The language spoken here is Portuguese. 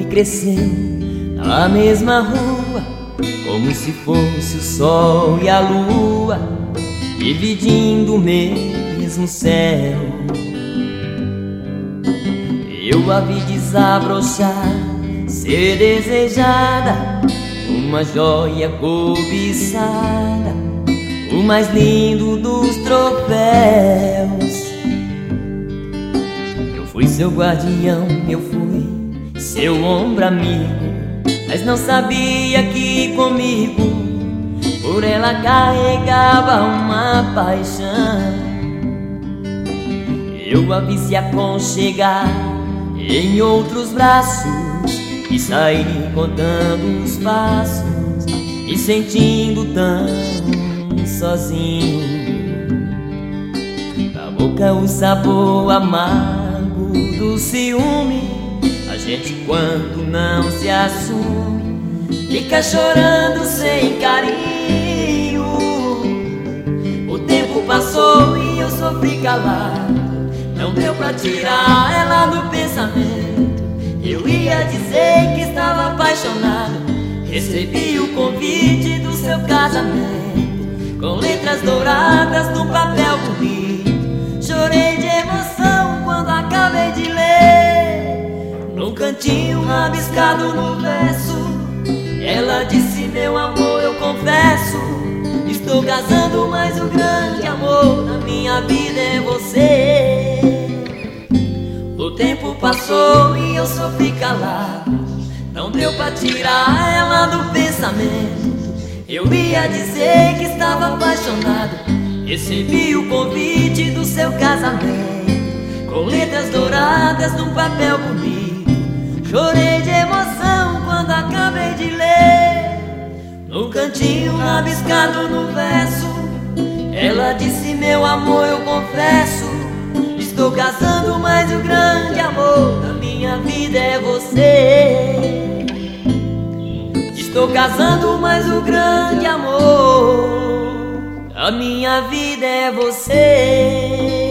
e cresceu na mesma rua, como se fosse o sol e a lua, dividindo o mesmo céu. Eu a vi desabrochar, ser desejada, uma joia cobiçada, o mais lindo dos troféus. Eu fui seu guardião, eu fui seu ombro amigo, mas não sabia que comigo por ela carregava uma paixão. Eu a vi se aconchegar em outros braços e sair contando os passos, me sentindo tão sozinho. Na boca o sabor amargo do ciúme, a gente quando não se assume fica chorando sem carinho. O tempo passou e eu sofri calado, não deu pra tirar ela do pensamento. Eu ia dizer que estava apaixonado, recebi o convite do seu casamento, com letras douradas num papel bonito. Chorei de emoção quando acabei de ler, num cantinho rabiscado no verso, ela disse: meu amor, eu confesso, estou casando, mas o grande amor na minha vida é você. O tempo passou e eu sofri calado, não deu pra tirar ela do pensamento. Eu ia dizer que estava apaixonado, recebi o convite do seu casamento, com letras douradas num papel bonito. Chorei de emoção quando acabei de ler, num cantinho rabiscado no verso, ela disse: meu amor, eu confesso, estou casando, mas o grande amor da minha vida é você. Estou casando, mas o grande amor da minha vida é você.